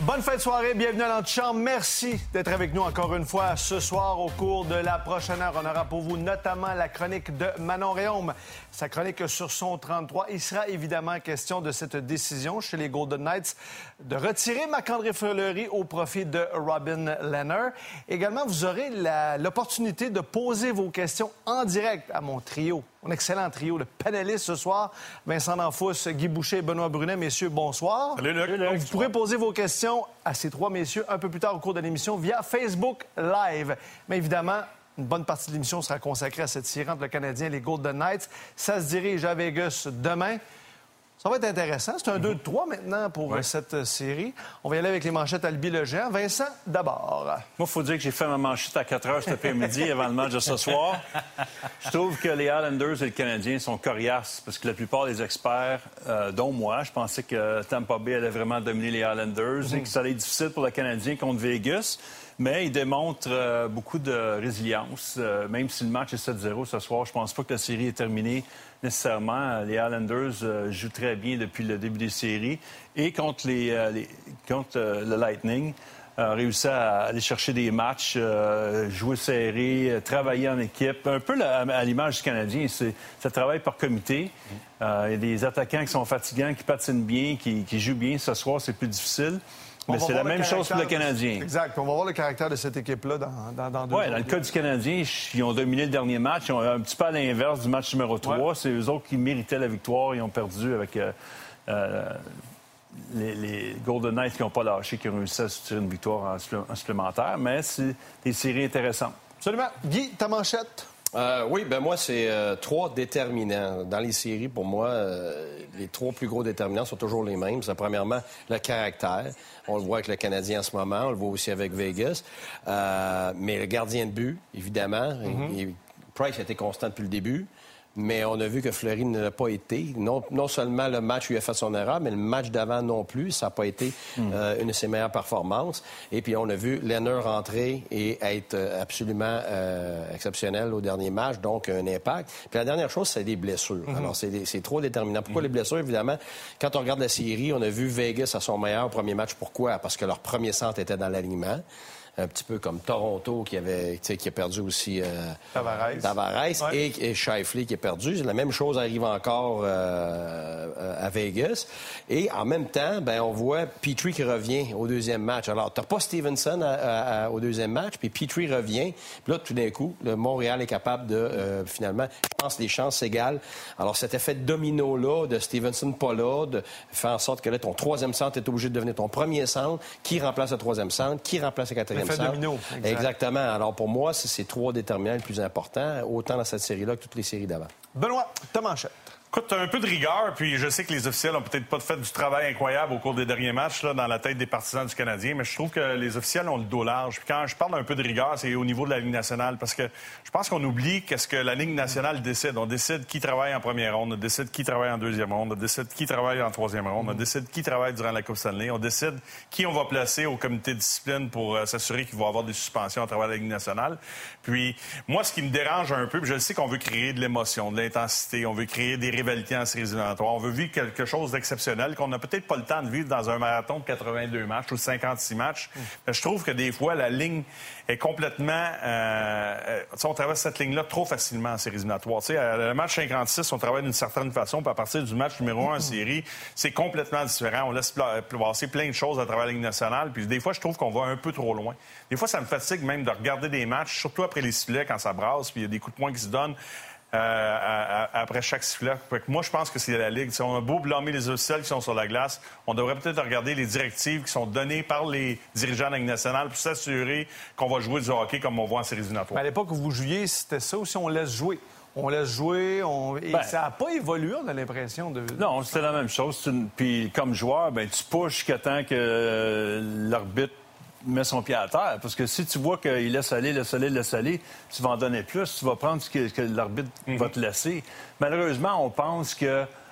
Bonne fin de soirée, bienvenue à l'antichambre. Merci d'être avec nous encore une fois ce soir. Au cours de la prochaine heure, on aura pour vous notamment la chronique de Manon Réaume. Sa chronique sur son 33. Il sera évidemment question de cette décision chez les Golden Knights de retirer Marc-André Fleury au profit de Robin Lehner. Également, vous aurez l'opportunité de poser vos questions en direct à mon trio. Mon excellent trio de panélistes ce soir. Vincent D'Anfous, Guy Boucher et Benoît Brunet. Messieurs, bonsoir. Salut, Luc. Donc, vous pourrez poser vos questions à ces trois messieurs un peu plus tard au cours de l'émission via Facebook Live. Mais évidemment, une bonne partie de l'émission sera consacrée à cette série entre le Canadien et les Golden Knights. Ça se dirige à Vegas demain. Ça va être intéressant. C'est un 2-3 maintenant pour cette série. On va y aller avec les manchettes Albi Le Géant. Vincent, d'abord. Moi, il faut dire que j'ai fait ma manchette à 4 heures cet après-midi avant le match de ce soir. Je trouve que les Islanders et le Canadien sont coriaces parce que la plupart des experts, dont moi, je pensais que Tampa Bay allait vraiment dominer les Islanders et que ça allait être difficile pour le Canadien contre Vegas. Mais il démontre beaucoup de résilience. Même si le match est 7-0 ce soir, je pense pas que la série est terminée nécessairement. Les Islanders jouent très bien depuis le début des séries. Et contre le Lightning, réussi à aller chercher des matchs, jouer serré, travailler en équipe. Un peu à l'image du Canadien, ça travaille par comité. Il y a des attaquants qui sont fatigants, qui patinent bien, qui jouent bien. Ce soir, c'est plus difficile. Mais c'est la même chose pour le Canadien. Exact. On va voir le caractère de cette équipe-là dans 2 jours. Oui, dans le cas du Canadien, ils ont dominé le dernier match. Ils ont un petit peu à l'inverse du match numéro 3. Ouais. C'est eux autres qui méritaient la victoire. Ils ont perdu avec les Golden Knights qui n'ont pas lâché, qui ont réussi à se tirer une victoire en supplémentaire. Mais c'est des séries intéressantes. Absolument. Guy, ta manchette? Oui, ben moi, c'est 3 déterminants. Dans les séries, pour moi, les 3 plus gros déterminants sont toujours les mêmes. C'est premièrement le caractère. On le voit avec le Canadien en ce moment, on le voit aussi avec Vegas. Mais le gardien de but, évidemment. Price a été constant depuis le début. Mais on a vu que Fleury ne l'a pas été. Non seulement le match où il a fait son erreur, mais le match d'avant non plus. Ça n'a pas été une de ses meilleures performances. Et puis, on a vu Lehner rentrer et être absolument exceptionnel au dernier match, donc un impact. Puis la dernière chose, c'est des blessures. Alors, c'est trop déterminant. Pourquoi les blessures? Évidemment, quand on regarde la série, on a vu Vegas à son meilleur premier match. Pourquoi? Parce que leur premier centre était dans l'alignement. Un petit peu comme Toronto qui a perdu aussi Tavares et Scheifele qui a perdu. La même chose arrive encore à Vegas. Et en même temps, on voit Petrie qui revient au deuxième match. Alors, t'as pas Stevenson au deuxième match, puis Petrie revient. Puis là, tout d'un coup, le Montréal est capable de, finalement, je pense, les chances s'égalent. Alors, cet effet de domino-là, de Stevenson pas là, de faire en sorte que là, ton troisième centre est obligé de devenir ton premier centre. Qui remplace le troisième centre? Qui remplace le quatrième? Effet domino. Exactement. Alors, pour moi, c'est ces 3 déterminants les plus importants, autant dans cette série-là que toutes les séries d'avant. Benoît, ta manchette. Écoute, t'as un peu de rigueur, puis je sais que les officiels ont peut-être pas fait du travail incroyable au cours des derniers matchs là, dans la tête des partisans du Canadien, mais je trouve que les officiels ont le dos large. Puis quand je parle d'un peu de rigueur, c'est au niveau de la Ligue nationale, parce que je pense qu'on oublie qu'est-ce que la Ligue nationale décide. On décide qui travaille en première ronde, on décide qui travaille en deuxième ronde, on décide qui travaille en troisième ronde, on décide qui travaille durant la Coupe Stanley, on décide qui on va placer au comité de discipline pour s'assurer qu'il va y avoir des suspensions à travers la Ligue nationale. Puis moi, ce qui me dérange un peu, puis je le sais qu'on veut créer de l'émotion, de l'intensité, on veut créer des rivalités en séries éliminatoires. On veut vivre quelque chose d'exceptionnel qu'on n'a peut-être pas le temps de vivre dans un marathon de 82 matchs ou 56 matchs. Mais je trouve que des fois, la ligne est complètement... on traverse cette ligne-là trop facilement en séries éliminatoires. Le match 56, on travaille d'une certaine façon, puis à partir du match numéro 1 en série, c'est complètement différent. On laisse passer plein de choses à travers la Ligue nationale. Puis des fois, je trouve qu'on va un peu trop loin. Des fois, ça me fatigue même de regarder des matchs, surtout après les sifflets, quand ça brasse, puis il y a des coups de poing qui se donnent. Après chaque sifflet. Moi, je pense que c'est la Ligue. Si on a beau blâmer les officiels qui sont sur la glace, on devrait peut-être regarder les directives qui sont données par les dirigeants de la Ligue nationale pour s'assurer qu'on va jouer du hockey comme on voit en séries éliminatoires. À l'époque où vous jouiez, c'était ça aussi, on laisse jouer. On laisse jouer, et ça n'a pas évolué, on a l'impression de... Non, c'était la même chose. Puis comme joueur, tu pushes jusqu'à temps que l'arbitre met son pied à terre. Parce que si tu vois qu'il laisse aller, tu vas en donner plus. Tu vas prendre ce que l'arbitre va te laisser. Malheureusement, on pense que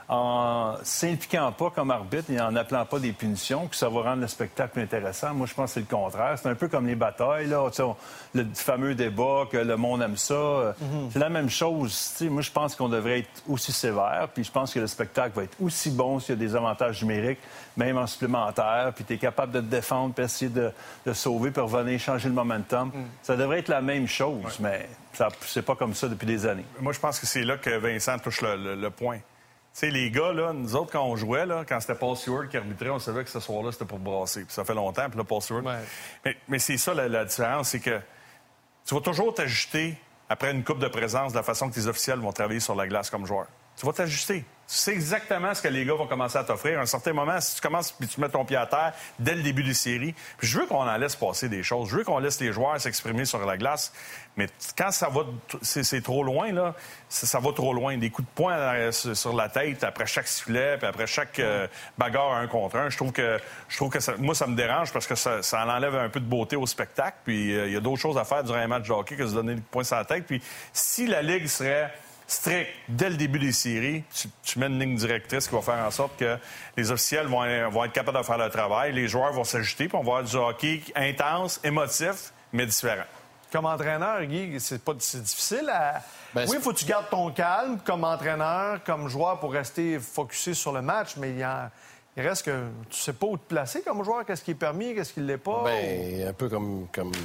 en s'impliquant pas comme arbitre et en appelant pas des punitions que ça va rendre le spectacle plus intéressant. Moi, je pense que c'est le contraire. C'est un peu comme les batailles, là. Le fameux débat que le monde aime ça. C'est la même chose. Moi, je pense qu'on devrait être aussi sévère, puis je pense que le spectacle va être aussi bon s'il y a des avantages numériques, même en supplémentaire, puis tu es capable de te défendre, puis essayer de sauver, puis revenir changer le momentum. Ça devrait être la même chose, mais c'est pas comme ça depuis des années. Moi, je pense que c'est là que Vincent touche le point. Tu sais, les gars, là, nous autres, quand on jouait, là, quand c'était Paul Stewart qui arbitrait, on savait que ce soir-là, c'était pour brasser. Puis ça fait longtemps, puis là, Paul Stewart... Ouais. Mais c'est ça, la différence, c'est que tu vas toujours t'ajuster après une coupe de présence de la façon que tes officiels vont travailler sur la glace comme joueur. Tu vas t'ajuster. Tu sais exactement ce que les gars vont commencer à t'offrir. À un certain moment, si tu commences puis tu mets ton pied à terre dès le début des séries, puis je veux qu'on en laisse passer des choses. Je veux qu'on laisse les joueurs s'exprimer sur la glace. Mais quand ça va, c'est trop loin, là, ça va trop loin. Des coups de poing sur la tête après chaque sifflet, puis après chaque bagarre 1 contre 1, je trouve que moi, ça me dérange parce que ça enlève un peu de beauté au spectacle. Puis il y a d'autres choses à faire durant un match de hockey que de se donner des coups de poing sur la tête. Puis si la Ligue serait strict dès le début des séries, tu mets une ligne directrice qui va faire en sorte que les officiels vont être capables de faire leur travail, les joueurs vont s'ajuster, puis on va avoir du hockey intense, émotif, mais différent. Comme entraîneur, Guy, c'est difficile à... Oui, il faut que tu gardes ton calme comme entraîneur, comme joueur pour rester focusé sur le match, mais il reste que tu sais pas où te placer comme joueur, qu'est-ce qui est permis, qu'est-ce qui ne l'est pas. Bien, un peu comme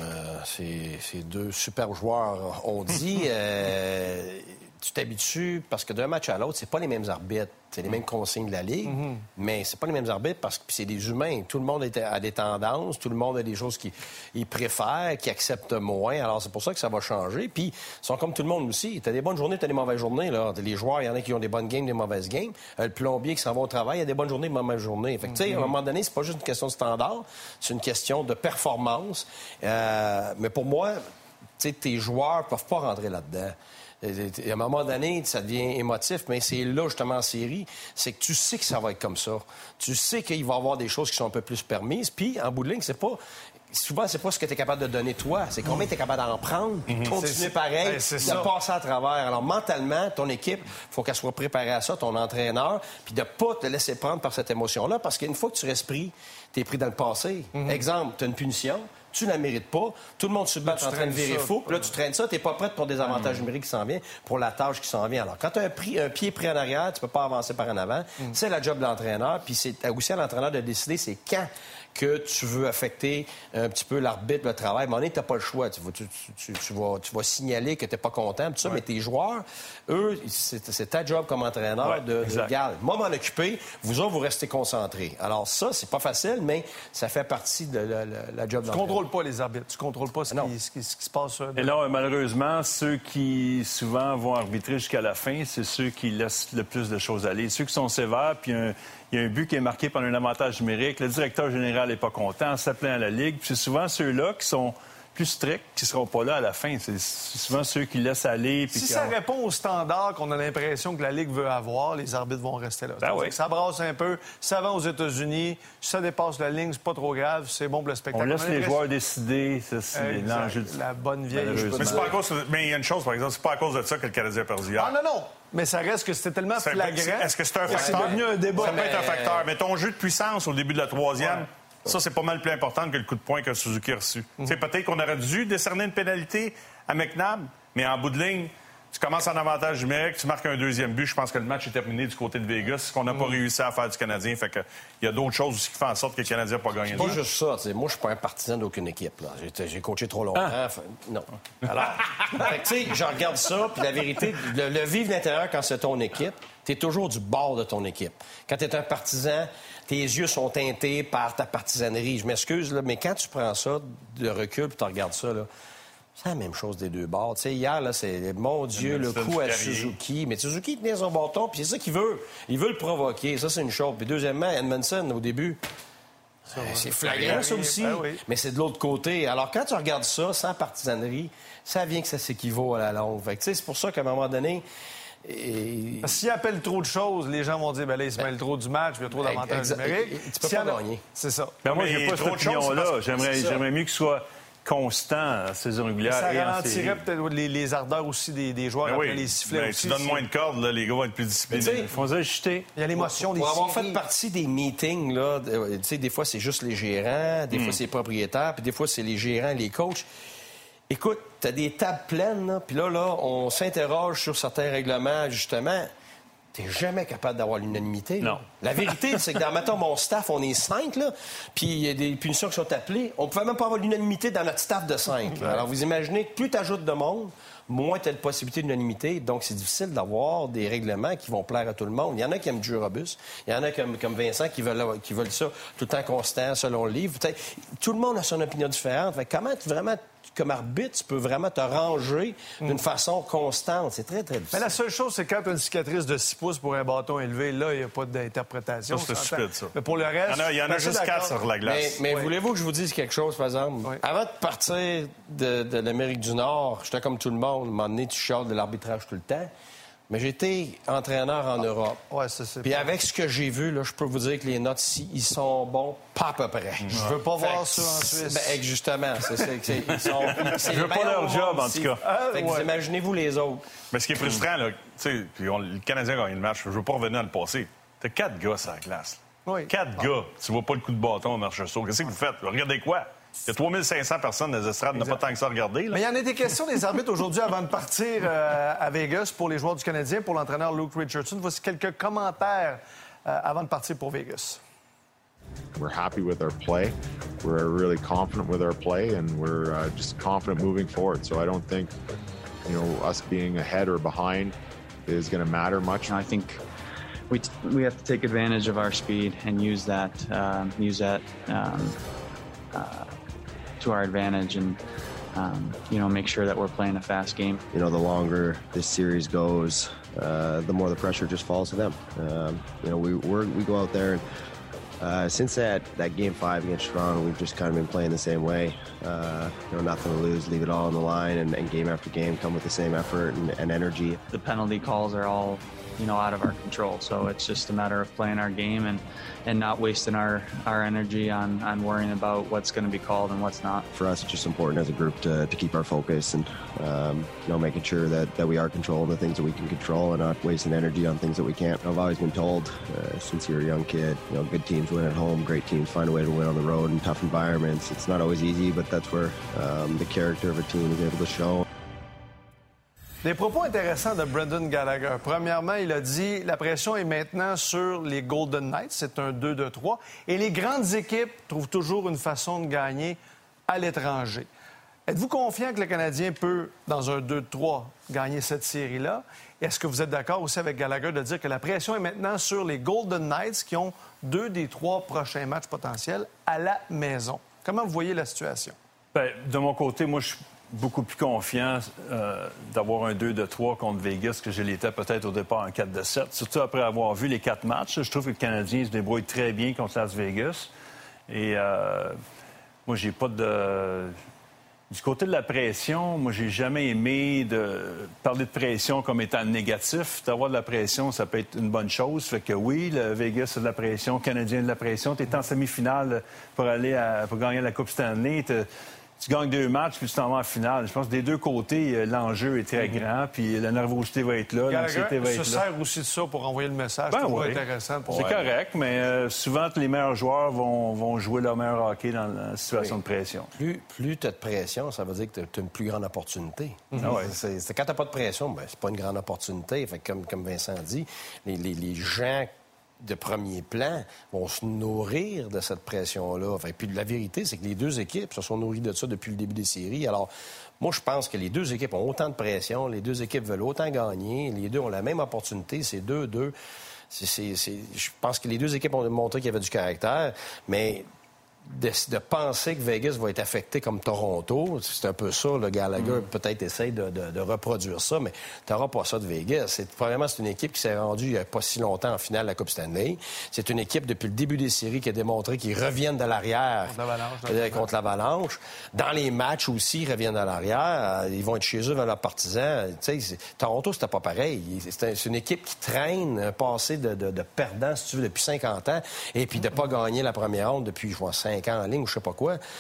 ces deux super joueurs ont dit, tu t'habitues parce que d'un match à l'autre, c'est pas les mêmes arbitres. C'est les mêmes consignes de la Ligue, mais c'est pas les mêmes arbitres parce que c'est des humains. Tout le monde a des tendances, tout le monde a des choses qu'ils préfèrent, qu'ils acceptent moins. Alors, c'est pour ça que ça va changer. Puis, ils sont comme tout le monde aussi. T'as des bonnes journées, t'as des mauvaises journées. Là. Les joueurs, il y en a qui ont des bonnes games, des mauvaises games. Le plombier qui s'en va au travail, il y a des bonnes journées, des mauvaises journées. Fait que, tu sais, à un moment donné, c'est pas juste une question de standard, c'est une question de performance. Mais pour moi, tu sais, tes joueurs peuvent pas rentrer là-dedans. À un moment donné, ça devient émotif, mais c'est là, justement, en série, c'est que tu sais que ça va être comme ça. Tu sais qu'il va y avoir des choses qui sont un peu plus permises, puis, en bout de ligne, souvent, c'est pas ce que tu es capable de donner toi, c'est combien tu es capable d'en prendre, continuer pareil, de passer à travers. Alors, mentalement, ton équipe, il faut qu'elle soit préparée à ça, ton entraîneur, puis de pas te laisser prendre par cette émotion-là, parce qu'une fois que tu restes pris, tu es pris dans le passé. Exemple, tu as une punition, tu ne la mérites pas. Tout le monde se bat en train de virer fou. Puis là, tu traînes ça. Tu n'es pas prête pour des avantages numériques qui s'en viennent, pour la tâche qui s'en vient. Alors, quand tu as un pied pris en arrière, tu peux pas avancer par en avant. C'est la job de l'entraîneur. Puis c'est aussi à l'entraîneur de décider c'est quand que tu veux affecter un petit peu l'arbitre, le travail. À un moment donné, tu n'as pas le choix. Tu vas signaler que tu n'es pas content, tout ça, mais tes joueurs, eux, c'est ta job comme entraîneur de regarder. Moi, m'en occuper, vous autres, vous restez concentrés. Alors ça, c'est pas facile, mais ça fait partie de la job d'entraîneur. Tu contrôles pas les arbitres. Tu contrôles pas ce qui se passe. Et là, malheureusement, ceux qui souvent vont arbitrer jusqu'à la fin, c'est ceux qui laissent le plus de choses aller. Ceux qui sont sévères, puis il y a un but qui est marqué par un avantage numérique. Le directeur général n'est pas content, ça plaint à la Ligue. Puis c'est souvent ceux-là qui sont plus stricts qui ne seront pas là à la fin. C'est souvent ceux qui laissent aller. Puis si ça répond aux standards qu'on a l'impression que la Ligue veut avoir, les arbitres vont rester là. Ça brasse un peu. Ça va aux États-Unis. Si ça dépasse la ligne, c'est pas trop grave. C'est bon pour le spectacle. On laisse les joueurs décider. C'est l'enjeu. La bonne vieille. Mais c'est pas à cause... Mais il y a une chose, par exemple, c'est pas à cause de ça que le Canadien a perdu hier. Ah non! Mais ça reste que c'était tellement flagrant. Est-ce que c'est un facteur? C'est devenu un débat. Ça peut être un facteur. Mais ton jeu de puissance au début de la troisième... Ça, c'est pas mal plus important que le coup de poing que Suzuki a reçu. Peut-être qu'on aurait dû décerner une pénalité à McNabb, mais en bout de ligne, tu commences en avantage numérique, tu marques un deuxième but. Je pense que le match est terminé du côté de Vegas, ce qu'on n'a pas réussi à faire du Canadien. Fait que il y a d'autres choses aussi qui font en sorte que le Canadien n'a pas gagné. C'est pas juste ça. Moi, je suis pas un partisan d'aucune équipe. Là. J'ai coaché trop longtemps. Non. Alors, tu sais, je regarde ça, puis la vérité, le vivre l'intérieur quand c'est ton équipe, tu es toujours du bord de ton équipe. Quand tu es un partisan, tes yeux sont teintés par ta partisanerie. Je m'excuse, là, mais quand tu prends ça de recul puis tu regardes ça, là, c'est la même chose des deux bords. Tu sais, hier, là, c'est, mon Dieu, le coup à Suzuki. Mais Suzuki tenait son bâton, puis c'est ça qu'il veut. Il veut le provoquer. Ça, c'est une chose. Puis deuxièmement, Edmondson, au début, c'est flagrant, ça aussi. Ben oui. Mais c'est de l'autre côté. Alors, quand tu regardes ça, sans partisanerie, ça vient que ça s'équivaut à la longue. Fait que, tu sais, c'est pour ça qu'à un moment donné... S'il appelle trop de choses, les gens vont dire ben là, il se mêle trop du match, il y a trop d'avantages numériques. Tu peux pas gagner. C'est ça. Ben moi, j'ai pas cette opinion-là. J'aimerais mieux qu'il soit constant à saison régulière. Ça et ralentirait peut-être les ardeurs aussi des joueurs après les sifflets aussi. Tu donnes moins de cordes, là, les gars vont être plus disciplinés. Il faut ajuster. Il y a l'émotion des Pour avoir séries. fait partie des meetings, là, des fois, c'est juste les gérants, des fois, c'est les propriétaires, puis des fois, c'est les gérants, les coachs. Écoute, t'as des tables pleines, là, puis là, on s'interroge sur certains règlements, justement. T'es jamais capable d'avoir l'unanimité. Non. La vérité, c'est que dans, mettons, mon staff, on est 5, là, puis il y a des punitions qui sont appelées. On pouvait même pas avoir l'unanimité dans notre staff de 5. Là. Alors, vous imaginez que plus tu ajoutes de monde, moins tu as de possibilité d'unanimité. Donc, c'est difficile d'avoir des règlements qui vont plaire à tout le monde. Il y en a qui aiment le jeu robuste. Il y en a comme Vincent qui veulent ça tout le temps constant, selon le livre. Peut-être, tout le monde a son opinion différente. Fait que comment vraiment... Comme arbitre, tu peux vraiment te ranger d'une façon constante. C'est très, très difficile. Mais la seule chose, c'est quand tu as une cicatrice de 6 pouces pour un bâton élevé, là, il n'y a pas d'interprétation. Ça, c'est stupide, ça. Mais pour le reste... Il y en a juste 4 sur la glace. Mais voulez-vous que je vous dise quelque chose, par exemple? Oui. Avant de partir de l'Amérique du Nord, j'étais comme tout le monde. À un moment donné, tu chiales de l'arbitrage tout le temps. Mais j'ai été entraîneur en Europe. Ouais, ça, c'est Puis pas... avec ce que j'ai vu, là, je peux vous dire que les notes ici, ils sont bons pas à peu près. Je veux pas voir ça en Suisse. Ben, justement, c'est Je veux pas leur job, en tout cas. Fait que vous imaginez-vous les autres. Mais ce qui est frustrant, là, tu sais, puis le Canadien a gagné le match, je veux pas revenir dans le passé. T'as 4 gars sur la glace. Oui. 4 gars. Tu vois pas le coup de bâton au marche-saut. Qu'est-ce que vous faites? Regardez quoi? Il y a 3500 personnes dans les estrades, n'a pas tant que ça à regarder. Là. Mais il y en a des questions des arbitres aujourd'hui avant de partir à Vegas pour les joueurs du Canadien, pour l'entraîneur Luke Richardson. Voici quelques commentaires avant de partir pour Vegas. We're happy with our play. We're really confident with our play, and we're just confident moving forward. So I don't think, us being ahead or behind is going to matter much. I think we have to take advantage of our speed and use that to our advantage, and make sure that we're playing a fast game. The longer this series goes, the more the pressure just falls to them. We go out there and since that Game 5 against Toronto, we've just kind of been playing the same way. Nothing to lose, leave it all on the line, and game after game come with the same effort and energy. The penalty calls are all out of our control, so it's just a matter of playing our game and not wasting our energy on worrying about what's going to be called and what's not. For us, it's just important as a group to keep our focus and making sure that we are controlling the things that we can control and not wasting energy on things that we can't. I've always been told since you're a young kid, good teams win at home, great teams find a way to win on the road in tough environments. It's not always easy, but that's where the character of a team is able to show. Des propos intéressants de Brendan Gallagher. Premièrement, il a dit la pression est maintenant sur les Golden Knights. C'est un 2-2-3. Et les grandes équipes trouvent toujours une façon de gagner à l'étranger. Êtes-vous confiant que le Canadien peut, dans un 2-3, gagner cette série-là? Est-ce que vous êtes d'accord aussi avec Gallagher de dire que la pression est maintenant sur les Golden Knights qui ont 2 des 3 prochains matchs potentiels à la maison? Comment vous voyez la situation? Bien, de mon côté, moi, je suis beaucoup plus confiant d'avoir un 2-3 contre Vegas que je l'étais peut-être au départ en 4-7. Surtout après avoir vu les 4 matchs. Je trouve que le Canadien se débrouille très bien contre Las Vegas. Et moi, j'ai pas de... Du côté de la pression, moi, j'ai jamais aimé parler de pression comme étant négatif. D'avoir de la pression, ça peut être une bonne chose. Fait que oui, le Vegas a de la pression, le Canadien a de la pression. Tu es en semi-finale pour gagner la Coupe Stanley. Tu gagnes 2 matchs, puis tu t'en vas en finale. Je pense que des deux côtés, l'enjeu est très grand, puis la nervosité va être là, l'anxiété va être là. Se sert aussi de ça pour envoyer le message. Ben c'est oui. intéressant. C'est correct, mais souvent, les meilleurs joueurs vont jouer leur meilleur hockey dans la situation de pression. Plus tu as de pression, ça veut dire que tu as une plus grande opportunité. Quand tu n'as pas de pression, c'est pas une grande opportunité. Fait que comme Vincent dit, les gens de premier plan vont se nourrir de cette pression-là. Puis la vérité, c'est que les deux équipes se sont nourries de ça depuis le début des séries. Alors, moi, je pense que les deux équipes ont autant de pression, les deux équipes veulent autant gagner, les deux ont la même opportunité, c'est 2-2. Je pense que les deux équipes ont montré qu'il y avait du caractère, mais de penser que Vegas va être affecté comme Toronto, c'est un peu ça, le Gallagher peut-être essaye de reproduire ça, mais tu n'auras pas ça de Vegas. Premièrement, c'est une équipe qui s'est rendue il n'y a pas si longtemps en finale de la Coupe Stanley. C'est une équipe, depuis le début des séries, qui a démontré qu'ils reviennent de l'arrière contre l'Avalanche. Dans les matchs aussi, ils reviennent de l'arrière. Ils vont être chez eux devant leurs partisans. Toronto, c'était pas pareil. C'est une équipe qui traîne un passé de perdant, si tu veux, depuis 50 ans, et puis de pas gagner la première ronde depuis, je vois, 5 ans en ligne ou je sais pas quoi.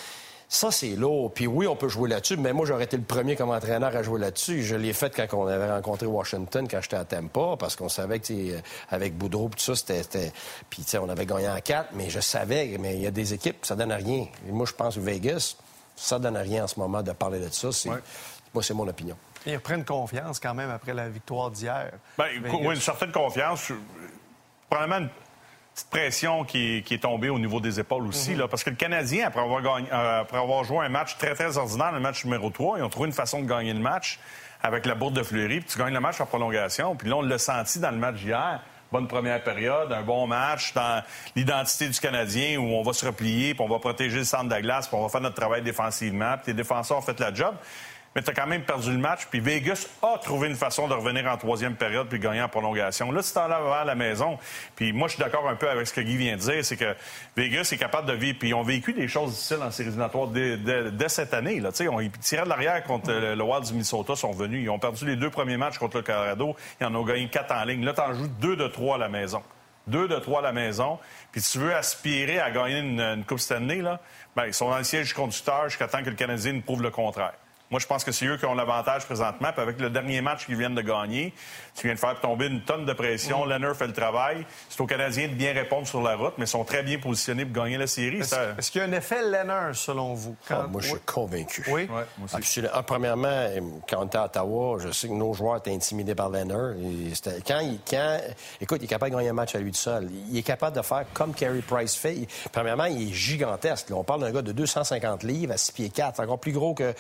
Ça, c'est lourd. Puis oui, on peut jouer là-dessus, mais moi, j'aurais été le premier comme entraîneur à jouer là-dessus. Je l'ai fait quand on avait rencontré Washington, quand j'étais à Tampa, parce qu'on savait que, avec Boudreau, tout ça, c'était... Puis, tu sais, on avait gagné en 4, mais je savais, mais il y a des équipes, ça donne rien. Et moi, je pense que Vegas, ça donne rien en ce moment de parler de ça. Moi, c'est mon opinion. Ils reprennent confiance quand même après la victoire d'hier. Bien, oui, une certaine confiance. Probablement une petite pression qui est tombée au niveau des épaules aussi. Là, parce que le Canadien, après avoir joué un match très, très ordinaire, le match numéro 3, ils ont trouvé une façon de gagner le match avec la bourde de Fleury. Puis tu gagnes le match en prolongation. Puis là, on l'a senti dans le match d'hier. Bonne première période, un bon match dans l'identité du Canadien où on va se replier, puis on va protéger le centre de la glace, puis on va faire notre travail défensivement. Puis tes défenseurs ont fait la job. Mais tu as quand même perdu le match, puis Vegas a trouvé une façon de revenir en troisième période puis gagner en prolongation. Là, c'est en avant à la maison. Puis moi, je suis d'accord un peu avec ce que Guy vient de dire, c'est que Vegas est capable de vivre. Puis ils ont vécu des choses difficiles en séries éliminatoires dès cette année. Là. Ils tiraient de l'arrière contre le Wild du Minnesota, sont venus. Ils ont perdu les 2 premiers matchs contre le Colorado. Ils en ont gagné 4 en ligne. Là, tu en joues 2 de 3 à la maison. 2 de 3 à la maison. Puis si tu veux aspirer à gagner une Coupe Stanley, là, bien, ils sont dans le siège conducteur jusqu'à temps que le Canadien ne prouve le contraire. Moi, je pense que c'est eux qui ont l'avantage présentement. Puis avec le dernier match qu'ils viennent de gagner, tu viens de faire tomber une tonne de pression. Leonard fait le travail. C'est aux Canadiens de bien répondre sur la route, mais ils sont très bien positionnés pour gagner la série. Est-ce qu'il y a un effet Leonard, selon vous? Moi, je suis convaincu. Oui? Ouais, moi aussi. Absolument. Premièrement, quand on était à Ottawa, je sais que nos joueurs étaient intimidés par Leonard. Écoute, il est capable de gagner un match à lui tout seul. Il est capable de faire comme Carey Price fait. Premièrement, il est gigantesque. Là, on parle d'un gars de 250 livres à 6 pieds 4. C'est encore plus gros que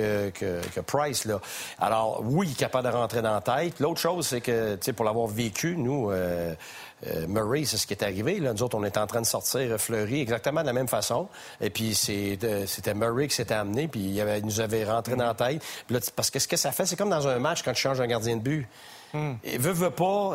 Price, là. Alors, oui, il est capable de rentrer dans la tête. L'autre chose, c'est que, tu sais, pour l'avoir vécu, nous, Murray, c'est ce qui est arrivé. Là. Nous autres, on était en train de sortir Fleury exactement de la même façon. Et puis, c'était Murray qui s'était amené, puis il nous avait rentré dans la tête. Puis là, parce que ce que ça fait, c'est comme dans un match quand tu changes un gardien de but. Et veut pas,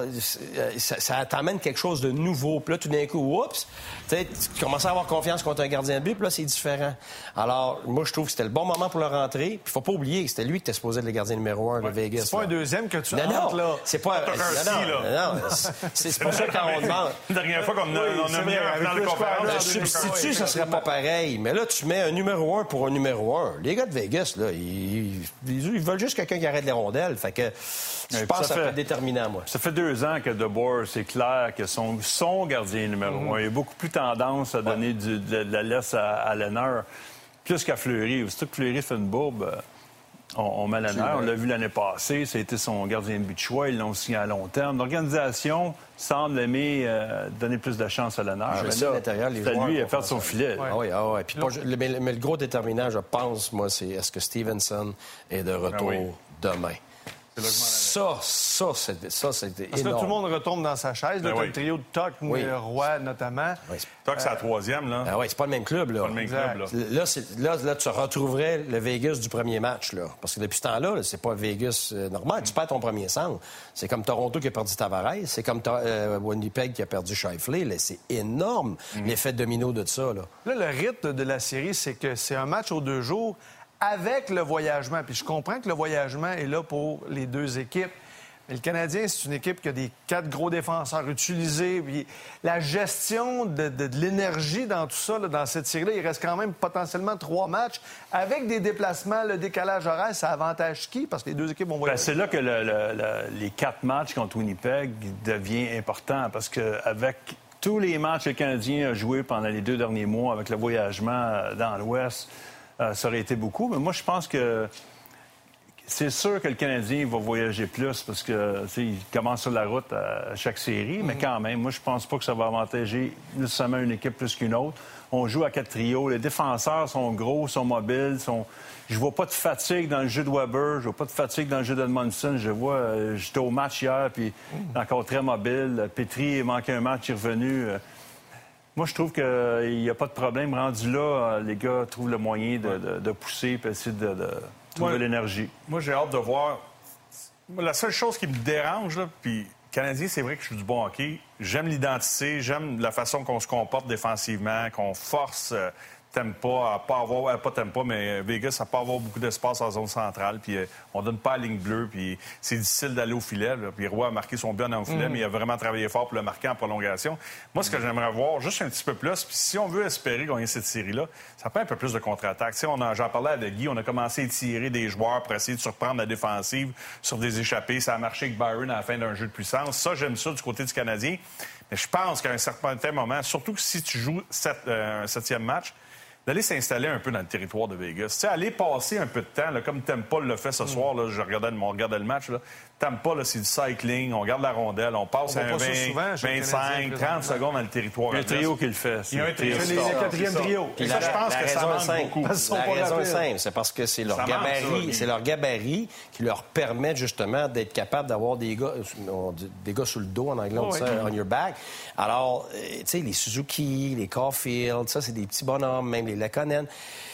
ça t'amène quelque chose de nouveau. Puis là, tout d'un coup, oups, tu commences à avoir confiance contre un gardien de but, puis là, c'est différent. Alors, moi, je trouve que c'était le bon moment pour le rentrer. Puis il faut pas oublier que c'était lui qui était supposé être le gardien numéro 1 de Vegas. C'est pas un deuxième que tu rentres, là. C'est pas... Non, c'est pour ça quand on demande... La dernière fois qu'on a mis un plan de conférence... Le substitut, ça serait pas pareil. Mais là, tu mets un numéro 1 pour un numéro 1. Les gars de Vegas, là, ils veulent juste quelqu'un qui arrête les rondelles. Fait que je pense que ça peut être déterminant, moi. Ça fait 2 ans que DeBoer, c'est clair que son gardien numéro 1. Il a beaucoup plus tendance à donner de la laisse à Leonard, plus qu'à Fleury. Surtout que Fleury fait une bourbe, on met Leonard. On l'a vu l'année passée. Ça a été son gardien de but de choix. Ils l'ont signé à long terme. L'organisation semble aimer donner plus de chance à Leonard. Je sais, à l'intérieur, les joueurs... lui, il a perdu son filet. Oui. Puis mais le gros déterminant, je pense, moi, c'est est-ce que Stevenson est de retour demain? Ça, c'était énorme. Parce que là, tout le monde retombe dans sa chaise. Là, le trio de Tuck, Roy, notamment. Tuck, c'est la troisième, là. Ah oui, c'est pas le même club, là. Pas le même club, là. Là, tu retrouverais le Vegas du premier match, là. Parce que depuis ce temps-là, c'est pas Vegas normal. Tu perds ton premier centre. C'est comme Toronto qui a perdu Tavares. C'est comme Winnipeg qui a perdu Scheifele. C'est énorme, l'effet domino de ça, là. Là, le rythme de la série, c'est que c'est un match aux 2 jours avec le voyagement. Puis je comprends que le voyagement est là pour les 2 équipes. Mais le Canadien, c'est une équipe qui a des 4 gros défenseurs utilisés. Puis la gestion de l'énergie dans tout ça, là, dans cette série-là, il reste quand même potentiellement 3 matchs. Avec des déplacements, le décalage horaire, ça avantage qui? Parce que les 2 équipes vont voyager. C'est là que les 4 matchs contre Winnipeg devient important. Parce qu'avec tous les matchs que le Canadien a joués pendant les 2 derniers mois, avec le voyagement dans l'Ouest, ça aurait été beaucoup. Mais moi, je pense que c'est sûr que le Canadien va voyager plus parce que il commence sur la route à chaque série. Mais quand même, moi, je pense pas que ça va avantager nécessairement une équipe plus qu'une autre. On joue à 4 trios. Les défenseurs sont gros, sont mobiles. Je vois pas de fatigue dans le jeu de Weber. Je vois pas de fatigue dans le jeu d'Edmondson. J'étais au match hier, puis encore très mobile. Petrie manqué un match, il est revenu. Moi, je trouve qu'il n'y a pas de problème. Rendu là, les gars trouvent le moyen de pousser et essayer de trouver l'énergie. Moi, j'ai hâte de voir. La seule chose qui me dérange, là, puis Canadien, c'est vrai que je suis du bon hockey. J'aime l'identité, j'aime la façon qu'on se comporte défensivement, qu'on force mais Vegas, n'a pas avoir beaucoup d'espace en zone centrale. Puis on donne pas la ligne bleue. Puis c'est difficile d'aller au filet. Là. Puis Roy a marqué son but en filet, mais il a vraiment travaillé fort pour le marquer en prolongation. Moi, ce que j'aimerais voir, juste un petit peu plus, puis si on veut espérer gagner cette série-là, ça prend un peu plus de contre-attaque. J'en parlais avec Guy, on a commencé à étirer des joueurs pour essayer de surprendre la défensive sur des échappées. Ça a marché avec Byron à la fin d'un jeu de puissance. Ça, j'aime ça du côté du Canadien. Mais je pense qu'à un certain moment, surtout que si tu joues un 7e match, d'aller s'installer un peu dans le territoire de Vegas. Tu sais, aller passer un peu de temps, là, comme Tampa l'a fait ce soir, là, on regardait le match, là. Tampa, là, c'est du cycling, on garde la rondelle, on passe à 20, souvent, 25, 30 secondes dans le territoire. Il y a un trio qui le fait. Il y a un trio. C'est le quatrième trio. Puis ça, je pense que ça manque beaucoup. La raison est simple, c'est parce que c'est leur gabarit qui leur permet justement d'être capable d'avoir des gars sous le dos, en anglais on dit ça, on your back. Alors, tu sais, les Suzuki, les Caulfield, ça, c'est des petits bonhommes, même les Lekonen.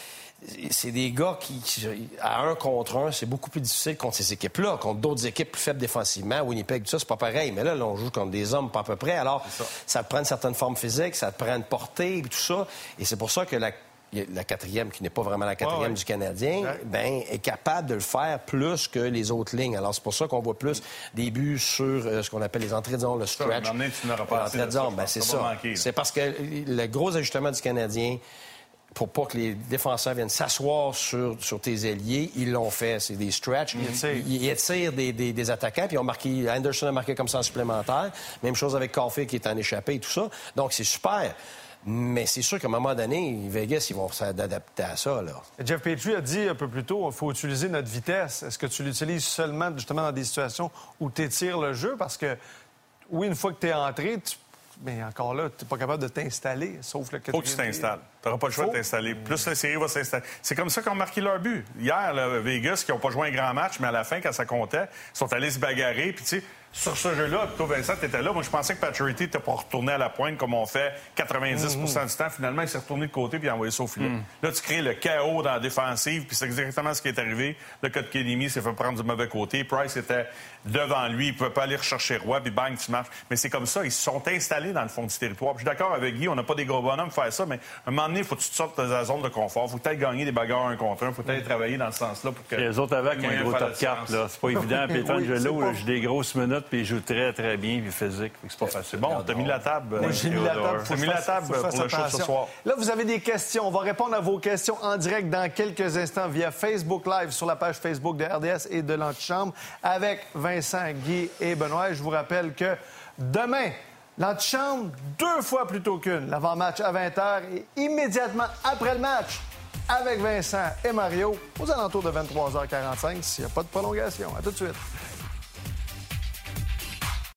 C'est des gars qui, à 1 contre 1, c'est beaucoup plus difficile contre ces équipes-là. Contre d'autres équipes plus faibles défensivement, Winnipeg, tout ça, c'est pas pareil. Mais là, on joue contre des hommes pas à peu près. Alors, ça te prend une certaine forme physique, ça te prend une portée, et tout ça. Et c'est pour ça que la quatrième, qui n'est pas vraiment la quatrième du Canadien, est capable de le faire plus que les autres lignes. Alors, c'est pour ça qu'on voit plus des buts sur ce qu'on appelle les entrées de zone, le stretch. L'entrée de zone, c'est ça. C'est parce que le gros ajustement du Canadien, pour pas que les défenseurs viennent s'asseoir sur tes ailiers, ils l'ont fait. C'est des stretch. Ils attirent des attaquants. Puis Anderson a marqué comme ça en supplémentaire. Même chose avec Caulfield qui est en échappé et tout ça. Donc, c'est super. Mais c'est sûr qu'à un moment donné, Vegas, ils vont s'adapter à ça, là. Jeff Petrie a dit un peu plus tôt, il faut utiliser notre vitesse. Est-ce que tu l'utilises seulement, justement, dans des situations où tu étires le jeu? Parce que, oui, une fois que tu es entré, mais encore là, tu n'es pas capable de t'installer, sauf le quatrième. Faut que tu t'installes. Tu n'auras pas le choix de t'installer. Plus la série va s'installer. C'est comme ça qu'ils ont marqué leur but. Hier, là, Vegas, qui n'ont pas joué un grand match, mais à la fin, quand ça comptait, ils sont allés se bagarrer. Puis, tu sais, sur ce jeu-là, toi, Vincent, tu étais là. Moi, je pensais que Pacioretty n'était pas retourné à la pointe comme on fait 90 du temps. Finalement, il s'est retourné de côté puis il a envoyé ça au filet. Là, tu crées le chaos dans la défensive, puis c'est exactement ce qui est arrivé. Le cas de Kotkaniemi s'est fait prendre du mauvais côté. Price était devant lui. Il ne pouvait pas aller rechercher Roy, puis bang, tu marches. Mais c'est comme ça. Ils se sont installés dans le fond du territoire. Puis je suis d'accord avec Guy, on n'a pas des gros bonhommes pour faire ça, mais à un moment donné, il faut que tu te sortes de la zone de confort. Il faut peut-être gagner des bagarres 1 contre 1. Il faut peut-être travailler dans ce sens-là pour que. Les autres avec un gros top 4, là. C'est pas évident. Pietrangelo, il joue des grosses minutes, puis il joue très bien, puis physique. C'est pas facile. Bon, t'as mis la table. J'ai mis la table. T'as mis la table pour le show ce soir. Là, vous avez des questions. On va répondre à vos questions en direct dans quelques instants via Facebook Live sur la page Facebook de RDS et de l'Antichambre avec Vincent, Guy et Benoît. Je vous rappelle que demain, l'Antichambre, 2 fois plus tôt qu'une. L'avant-match à 20h et immédiatement après le match avec Vincent et Mario aux alentours de 23h45 s'il n'y a pas de prolongation. À tout de suite.